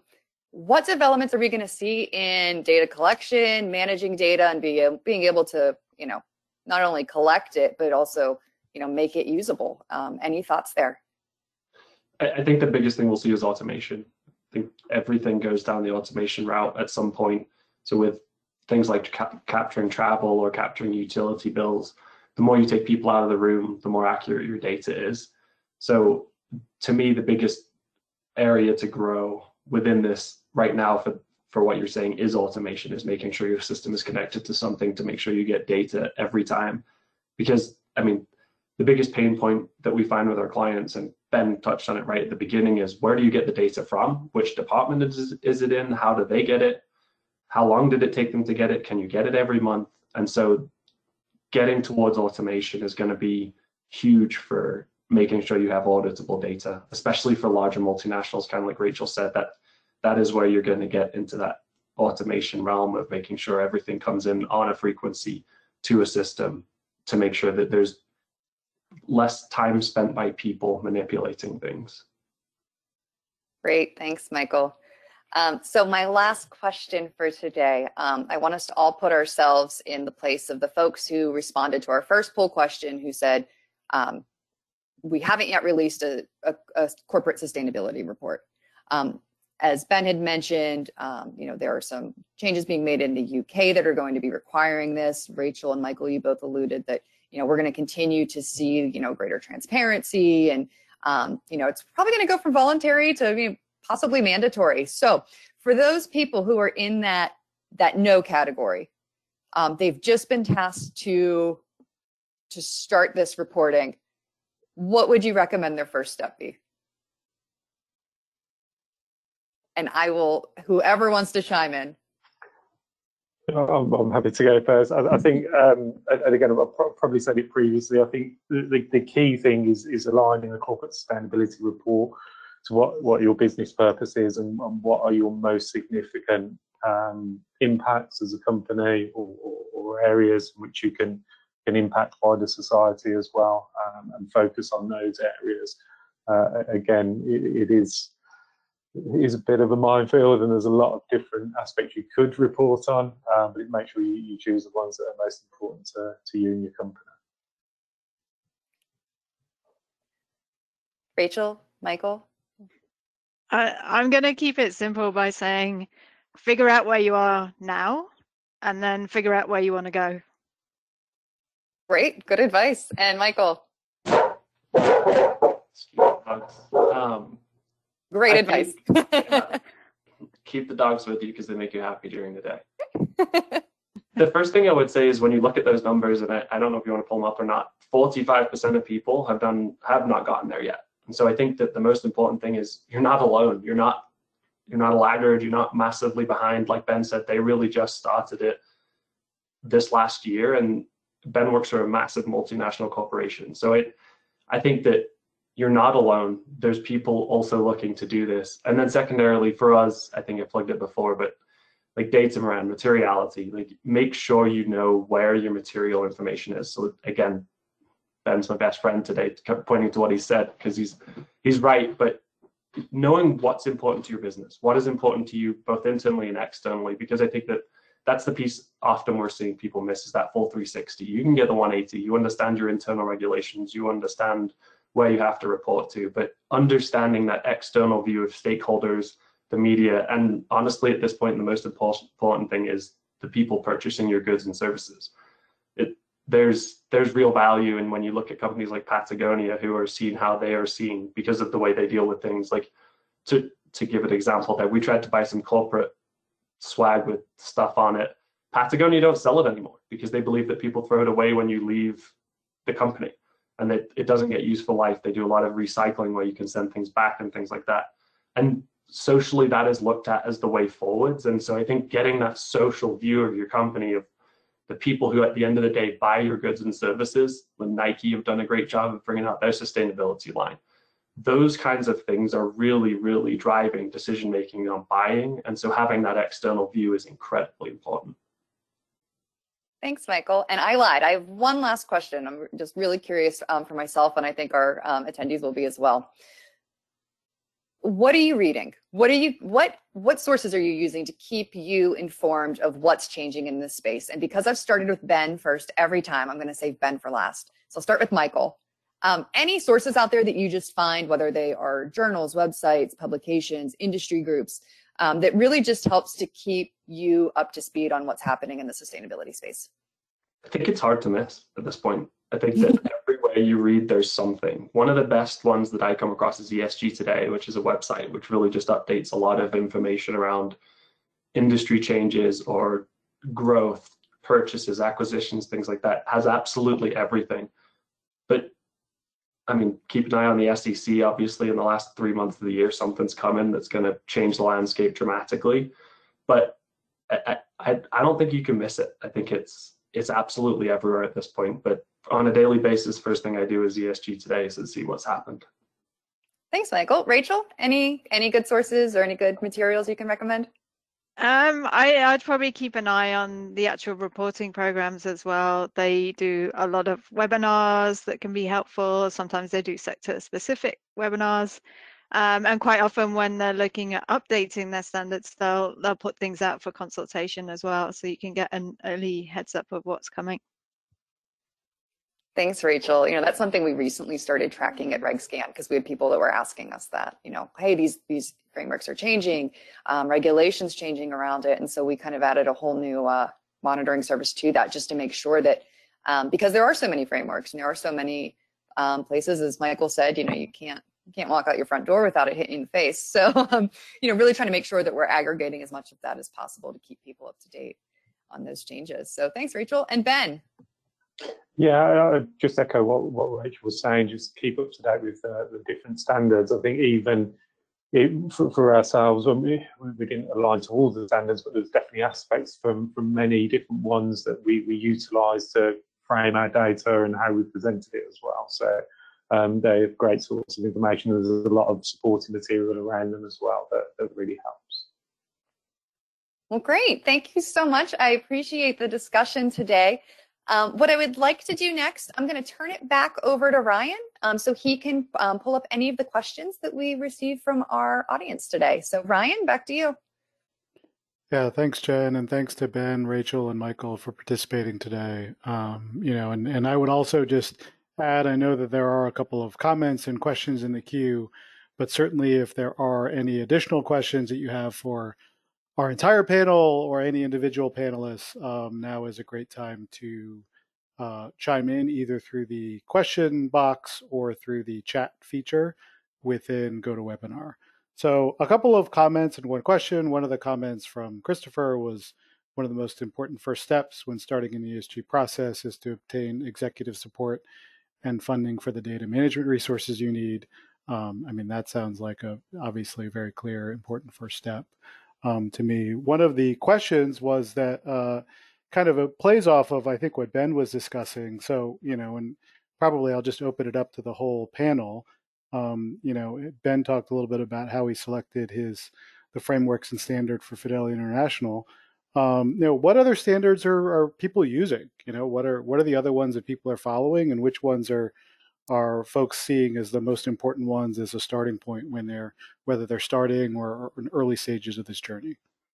[SPEAKER 2] what developments are we going to see in data collection, managing data, and be, being able to, you know, not only collect it, but also, you know, make it usable? Um, any thoughts there?
[SPEAKER 5] I, I think the biggest thing we'll see is automation. I think everything goes down the automation route at some point. So with things like ca capturing travel or capturing utility bills, the more you take people out of the room, the more accurate your data is. So to me, the biggest area to grow within this right now for, for what you're saying is automation, is making sure your system is connected to something to make sure you get data every time. Because, I mean, the biggest pain point that we find with our clients, and Ben touched on it right at the beginning, is where do you get the data from? Which department is, is it in? How do they get it? How long did it take them to get it? Can you get it every month? And so getting towards automation is going to be huge for making sure you have auditable data, especially for larger multinationals, kind of like Rachel said, that that is where you're going to get into that automation realm of making sure everything comes in on a frequency to a system to make sure that there's less time spent by people manipulating things.
[SPEAKER 2] Great, thanks, Michael. Um, so my last question for today, um, I want us to all put ourselves in the place of the folks who responded to our first poll question, who said, um, we haven't yet released a, a, a corporate sustainability report. Um, as Ben had mentioned, um, you know, there are some changes being made in the U K that are going to be requiring this. Rachel and Michael, you both alluded that, you know, we're going to continue to see, you know, greater transparency, and, um, you know, it's probably going to go from voluntary to, you know, possibly mandatory. So for those people who are in that, that no category, um, they've just been tasked to, to start this reporting. What would you recommend their first step be? And I will, whoever wants to chime in.
[SPEAKER 3] I'm, I'm happy to go first. I, I think, um, and again, I've probably said it previously, I think the, the, the key thing is, is aligning the corporate sustainability report to what, what your business purpose is, and, and what are your most significant um, impacts as a company, or, or, or areas in which you can, can impact wider society as well, um, and focus on those areas. Uh, again, it, it is it is a bit of a minefield, and there's a lot of different aspects you could report on, um, but make sure you, you choose the ones that are most important to, to you and your company.
[SPEAKER 2] Rachel, Michael?
[SPEAKER 4] I, I'm going to keep it simple by saying, figure out where you are now, and then figure out where you want to go.
[SPEAKER 2] Great, good advice. And Michael?
[SPEAKER 5] Um,
[SPEAKER 2] Great
[SPEAKER 5] I
[SPEAKER 2] advice.
[SPEAKER 5] Think, yeah, keep the dogs with you because they make you happy during the day. The first thing I would say is when you look at those numbers, and I, I don't know if you want to pull them up or not, forty-five percent of people have done have not gotten there yet. And so I think that the most important thing is you're not alone. You're not you're not a laggard. You're not massively behind. Like Ben said, they really just started it this last year, and Ben works for a massive multinational corporation. So it, I think that you're not alone. There's people also looking to do this. And then secondarily for us, I think I plugged it before, but like data around materiality, like make sure you know where your material information is. So again, Ben's my best friend today, pointing to what he said, because he's he's right. But knowing what's important to your business, what is important to you both internally and externally, because I think that that's the piece often we're seeing people miss, is that full three sixty. You can get the one eighty, you understand your internal regulations, you understand where you have to report to, but understanding that external view of stakeholders, the media, and honestly at this point the most important thing is the people purchasing your goods and services. It, there's there's real value in when you look at companies like Patagonia, who are seeing how they are seeing because of the way they deal with things. Like to to give an example, that we tried to buy some corporate swag with stuff on it. Patagonia don't sell it anymore because they believe that people throw it away when you leave the company, and that it doesn't get useful life. They do a lot of recycling where you can send things back and things like that. And socially, that is looked at as the way forwards. And so I think getting that social view of your company, of the people who at the end of the day buy your goods and services, when Nike have done a great job of bringing out their sustainability line, those kinds of things are really, really driving decision-making on buying. And so having that external view is incredibly important.
[SPEAKER 2] Thanks, Michael. And I lied. I have one last question. I'm just really curious um, for myself, and I think our um, attendees will be as well. what are you reading? What are you what what sources are you using to keep you informed of what's changing in this space? And because I've started with Ben first every time, I'm going to save Ben for last. So I'll start with Michael. Um, any sources out there that you just find, whether they are journals, websites, publications, industry groups, um, that really just helps to keep you up to speed on what's happening in the sustainability space?
[SPEAKER 5] I think it's hard to miss at this point. I think that everywhere you read, there's something. One of the best ones that I come across is E S G Today, which is a website which really just updates a lot of information around industry changes or growth, purchases, acquisitions, things like that. Has absolutely everything. But I mean, keep an eye on the S E C. Obviously, in the last three months of the year, something's coming that's going to change the landscape dramatically. But I, I, I don't think you can miss it. I think it's it's absolutely everywhere at this point. But on a daily basis, first thing I do is E S G Today to see what's happened.
[SPEAKER 2] Thanks, Michael. Rachel, any any good sources or any good materials you can recommend?
[SPEAKER 4] Um, I, I'd probably keep an eye on the actual reporting programs as well. They do a lot of webinars that can be helpful. Sometimes they do sector-specific webinars. Um, and quite often when they're looking at updating their standards, they'll, they'll put things out for consultation as well, so you can get an early heads up of what's coming.
[SPEAKER 2] Thanks, Rachel. You know, that's something we recently started tracking at RegScan because we had people that were asking us that, you know, hey, these these frameworks are changing, um, regulations changing around it. And so we kind of added a whole new uh, monitoring service to that just to make sure that, um, because there are so many frameworks and there are so many um, places, as Michael said, you know, you can't you can't walk out your front door without it hitting you in the face. So, um, you know, really trying to make sure that we're aggregating as much of that as possible to keep people up to date on those changes. So thanks, Rachel. And Ben.
[SPEAKER 3] Yeah, I just echo what, what Rachel was saying, just keep up to date with uh, the different standards. I think even it, for, for ourselves, when we, we didn't align to all the standards, but there's definitely aspects from, from many different ones that we, we utilise to frame our data and how we presented it as well. So um, they're great sorts of information. There's a lot of supporting material around them as well that, that really helps.
[SPEAKER 2] Well, great. Thank you so much. I appreciate the discussion today. Um, what I would like to do next, I'm going to turn it back over to Ryan um, so he can um, pull up any of the questions that we received from our audience today. So Ryan, back to you.
[SPEAKER 1] Yeah, thanks, Jen, and thanks to Ben, Rachel, and Michael for participating today. Um, you know, and, and I would also just add, I know that there are a couple of comments and questions in the queue, but certainly if there are any additional questions that you have for our entire panel or any individual panelists, um, now is a great time to uh, chime in either through the question box or through the chat feature within GoToWebinar. So a couple of comments and one question. One of the comments from Christopher was one of the most important first steps when starting an E S G process is to obtain executive support and funding for the data management resources you need. Um, I mean, that sounds like a obviously a very clear, important first step. Um, to me, one of the questions was that uh, kind of a plays off of, I think, what Ben was discussing. So, you know, and probably I'll just open it up to the whole panel. Um, you know, Ben talked a little bit about how he selected his the frameworks and standard for Fidelity International. Um, you know, what other standards are, are people using? You know, what are what are the other ones that people are following, and which ones are are folks seeing as the most important ones as a starting point when they're, whether they're starting or, or in early stages of this journey?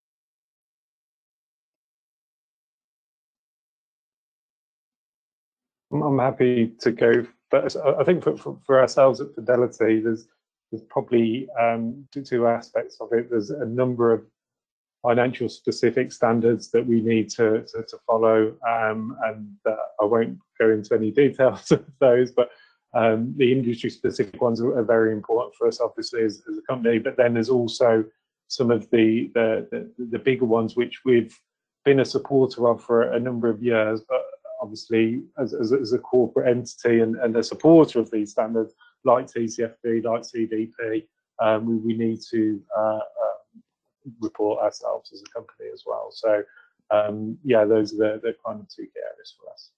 [SPEAKER 3] I'm happy to go first. I think for, for, for ourselves at Fidelity, there's there's probably um, two aspects of it. There's a number of financial specific standards that we need to, to, to follow, um, and uh, I won't go into any details of those, but Um, the industry specific ones are, are very important for us, obviously, as, as a company. But then there's also some of the, the, the, the bigger ones, which we've been a supporter of for a number of years. But obviously, as, as, as a corporate entity and, and a supporter of these standards, like T C F D, like C D P, um, we, we need to uh, uh, report ourselves as a company as well. So, um, yeah, those are the, the kind of two key areas for us.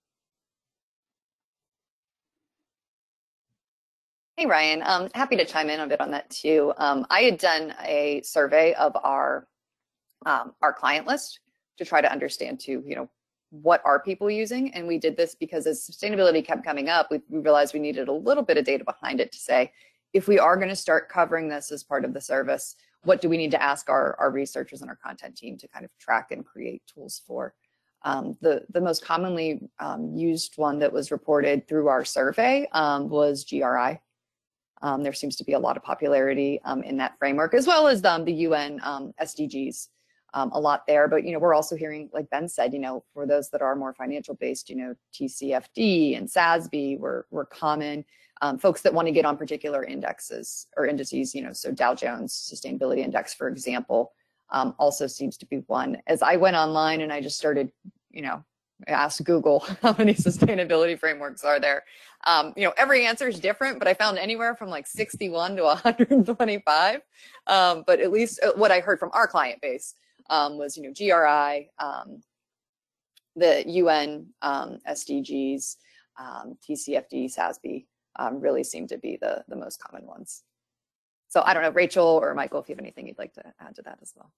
[SPEAKER 2] Hey, Ryan, um, happy to chime in a bit on that too. Um, I had done a survey of our um, our client list to try to understand too, you know, what are people using? And we did this because as sustainability kept coming up, we, we realized we needed a little bit of data behind it to say, if we are going to start covering this as part of the service, what do we need to ask our, our researchers and our content team to kind of track and create tools for? Um, the, the most commonly um, used one that was reported through our survey um, was G R I. Um, there seems to be a lot of popularity um, in that framework, as well as um, the U N um, S D Gs, um, a lot there. But, you know, we're also hearing, like Ben said, you know, for those that are more financial based, you know, T C F D and S A S B were, were common. Um, folks that want to get on particular indexes or indices, you know, so Dow Jones Sustainability Index, for example, um, also seems to be one. As I went online and I just started, you know, asked Google how many sustainability frameworks are there. Um, you know, every answer is different, but I found anywhere from like sixty-one to one hundred twenty-five. Um, but at least what I heard from our client base um, was, you know, G R I, um, the U N um, S D Gs, um, T C F D, S A S B um, really seem to be the, the most common ones. So I don't know, Rachel or Michael, if you have anything you'd like to add to that as well.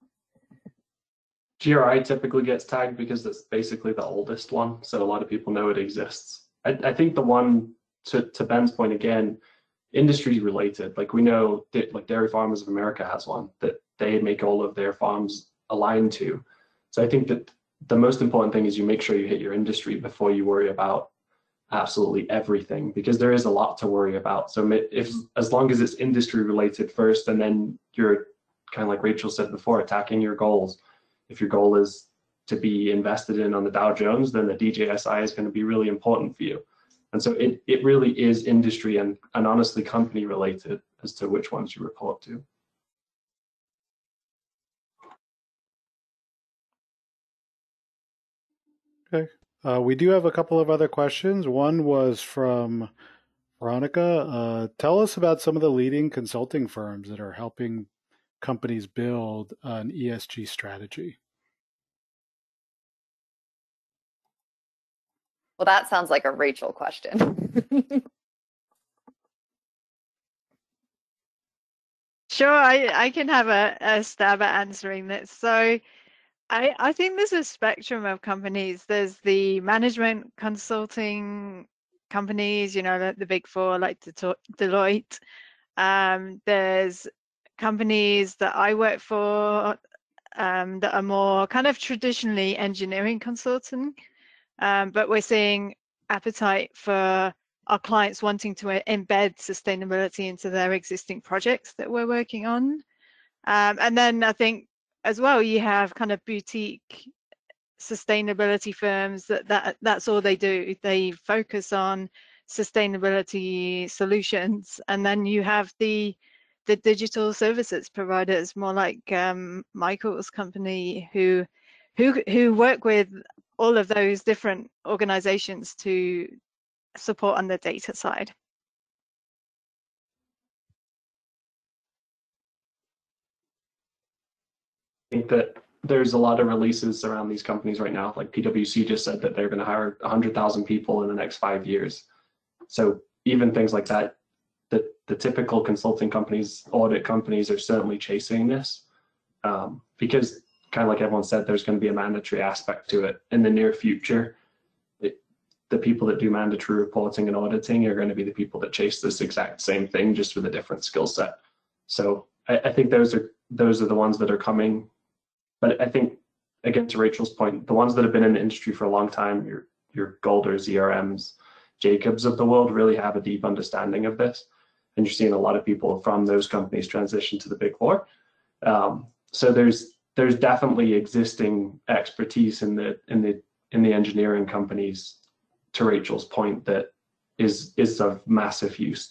[SPEAKER 5] G R I typically gets tagged because it's basically the oldest one, so a lot of people know it exists. I, I think the one, to, to Ben's point again, industry related, like we know that like Dairy Farmers of America has one that they make all of their farms aligned to. So I think that the most important thing is you make sure you hit your industry before you worry about absolutely everything, because there is a lot to worry about. So if, as long as it's industry related first, and then you're kind of like Rachel said before, attacking your goals. If your goal is to be invested in on the Dow Jones, then the D J S I is going to be really important for you. And so it, it really is industry and, and honestly company related as to which ones you report to.
[SPEAKER 1] Okay. Uh, we do have a couple of other questions. One was from Veronica. Uh, tell us about some of the leading consulting firms that are helping companies build an E S G strategy.
[SPEAKER 2] Well, that sounds like a Rachel question.
[SPEAKER 4] Sure, I, I can have a, a stab at answering this. So I, I think there's a spectrum of companies. There's the management consulting companies, you know, the, the big four like Deloitte. Um, there's companies that I work for um, that are more kind of traditionally engineering consulting, um, but we're seeing appetite for our clients wanting to embed sustainability into their existing projects that we're working on. Um, and then I think as well, you have kind of boutique sustainability firms that, that that's all they do. They focus on sustainability solutions. And then you have the the digital services providers, more like um, Michael's company, who who who work with all of those different organizations to support on the data side.
[SPEAKER 5] I think that there's a lot of releases around these companies right now. Like P W C just said that they're going to hire one hundred thousand people in the next five years. So even things like that, the, the typical consulting companies, audit companies are certainly chasing this um, because kind of like everyone said, there's going to be a mandatory aspect to it in the near future. It, the people that do mandatory reporting and auditing are going to be the people that chase this exact same thing, just with a different skill set. So I, I think those are those are the ones that are coming. But I think, again, to Rachel's point, the ones that have been in the industry for a long time, your your Golders, E R Ms, Jacobs of the world, really have a deep understanding of this. And you're seeing a lot of people from those companies transition to the Big Four. Um, so there's there's definitely existing expertise in the in the in the engineering companies, to Rachel's point, that is is of massive use.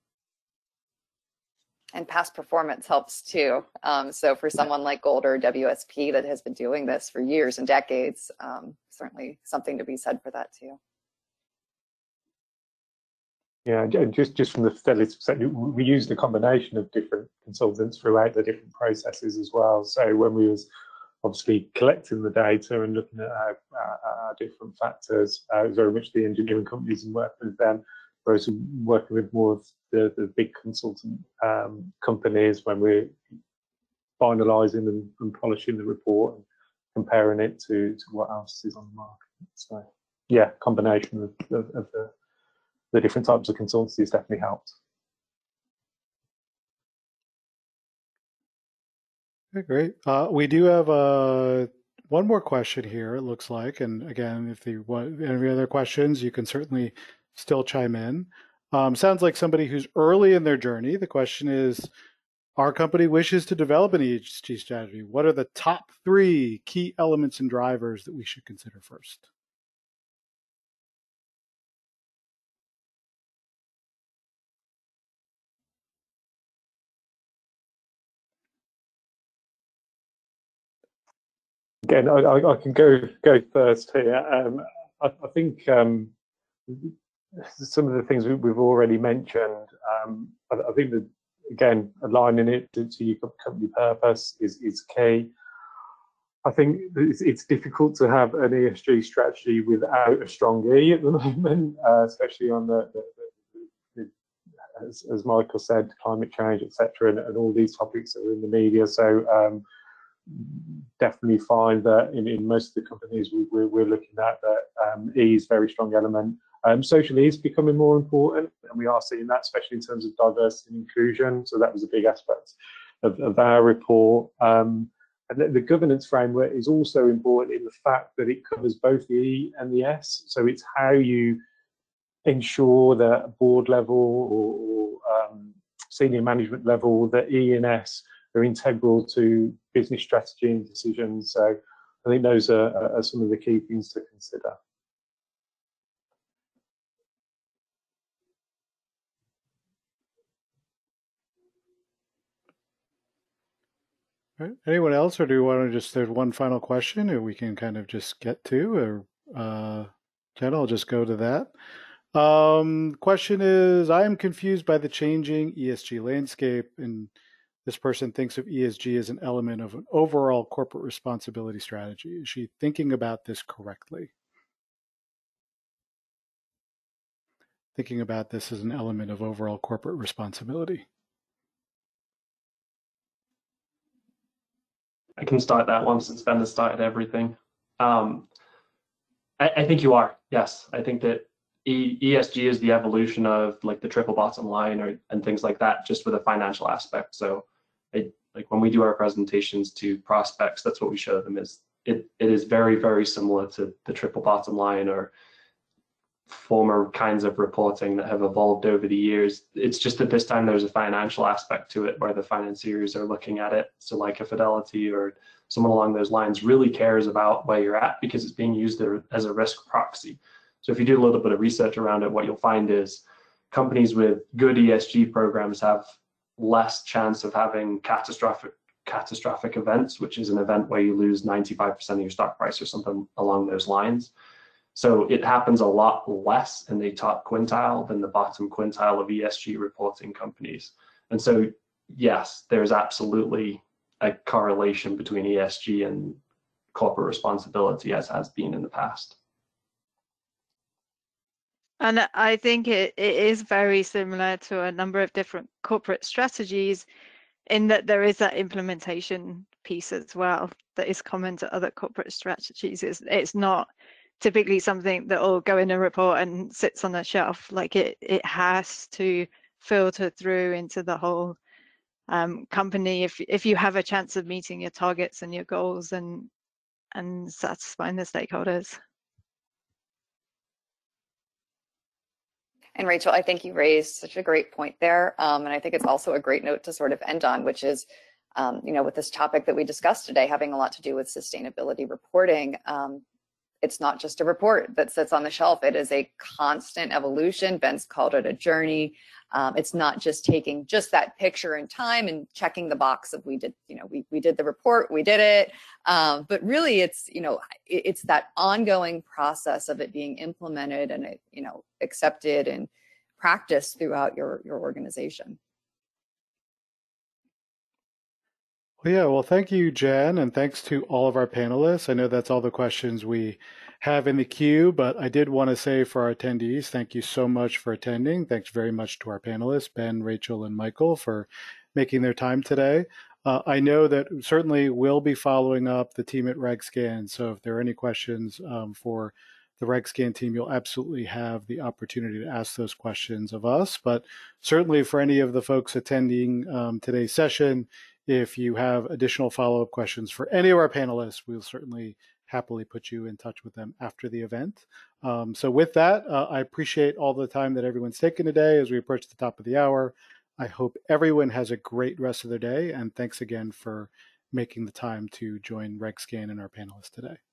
[SPEAKER 2] And past performance helps too. Um, so for someone like Gold or W S P that has been doing this for years and decades, um, certainly something to be said for that too.
[SPEAKER 3] Yeah, just just from the Fidelis perspective, we used a combination of different consultants throughout the different processes as well. So when we was obviously collecting the data and looking at our, our, our different factors, uh, it was very much the engineering companies and working with them, whereas working with more of the, the big consultant um, companies when we're finalising and, and polishing the report and comparing it to, to what else is on the market. So yeah, combination of, of, of the, the different types of consultancies definitely helped.
[SPEAKER 1] Okay, great. Uh, we do have uh, one more question here, it looks like. And again, if you want any other questions, you can certainly still chime in. Um, sounds like somebody who's early in their journey. The question is, our company wishes to develop an E S G strategy. What are the top three key elements and drivers that we should consider first?
[SPEAKER 3] Again, I, I, I can go go first here. Um, I, I think um, some of the things we, we've already mentioned. Um, I, I think that again, aligning it to, to your company purpose is is key. I think it's, it's difficult to have an E S G strategy without a strong E at the moment, uh, especially on the, the, the, the as, as Michael said, climate change, et cetera, and, and all these topics that are in the media. So um, definitely find that in, in most of the companies we, we're, we're looking at that um, E is a very strong element. Um, social E is becoming more important, and we are seeing that, especially in terms of diversity and inclusion. So that was a big aspect of, of our report. Um, and the, the governance framework is also important in the fact that it covers both the E and the S. So it's how you ensure that at board level or, or um, senior management level, that E and S are integral to business strategy and decisions. So I think those are, are some of the key things to consider.
[SPEAKER 1] Right. Anyone else, or do you want to just, there's one final question or we can kind of just get to, or uh, Jen, I'll just go to that. Um, question is, I am confused by the changing E S G landscape, and this person thinks of E S G as an element of an overall corporate responsibility strategy. Is she thinking about this correctly? Thinking about this as an element of overall corporate responsibility.
[SPEAKER 5] I can start that one since Ben has started everything. Um, I, I think you are, yes. I think that e, ESG is the evolution of like the triple bottom line or and things like that, just with a financial aspect. So it, like when we do our presentations to prospects, that's what we show them is it, it is very, very similar to the triple bottom line or former kinds of reporting that have evolved over the years. It's just that this time there's a financial aspect to it where the financiers are looking at it. So like a Fidelity or someone along those lines really cares about where you're at because it's being used as a risk proxy. So if you do a little bit of research around it, what you'll find is companies with good E S G programs have less chance of having catastrophic catastrophic events, which is an event where you lose ninety-five percent of your stock price or something along those lines. So it happens a lot less in the top quintile than the bottom quintile of E S G reporting companies. And so, yes, there's absolutely a correlation between E S G and corporate responsibility, as has been in the past.
[SPEAKER 4] And I think it, it is very similar to a number of different corporate strategies in that there is that implementation piece as well that is common to other corporate strategies. It's, it's not typically something that will go in a report and sits on a shelf. Like it, it has to filter through into the whole um, company if if you have a chance of meeting your targets and your goals and and satisfying the stakeholders.
[SPEAKER 2] And Rachel, I think you raised such a great point there. Um, and I think it's also a great note to sort of end on, which is, um, you know, with this topic that we discussed today, having a lot to do with sustainability reporting. Um, it's not just a report that sits on the shelf. It is a constant evolution. Ben's called it a journey. Um, it's not just taking just that picture in time and checking the box of we did, you know, we, we did the report, we did it. Um, but really it's, you know, it, it's that ongoing process of it being implemented and, it, you know, accepted and practiced throughout your, your organization.
[SPEAKER 1] Well, yeah, well, thank you, Jen, and thanks to all of our panelists. I know that's all the questions we have in the queue, but I did want to say for our attendees, thank you so much for attending. Thanks very much to our panelists, Ben, Rachel, and Michael, for making their time today. Uh, I know that certainly we'll be following up the team at RegScan, so if there are any questions um, for the RegScan team, you'll absolutely have the opportunity to ask those questions of us. But certainly for any of the folks attending um, today's session, if you have additional follow-up questions for any of our panelists, we'll certainly happily put you in touch with them after the event. Um, so with that, uh, I appreciate all the time that everyone's taken today as we approach the top of the hour. I hope everyone has a great rest of their day, and thanks again for making the time to join RegScan and our panelists today.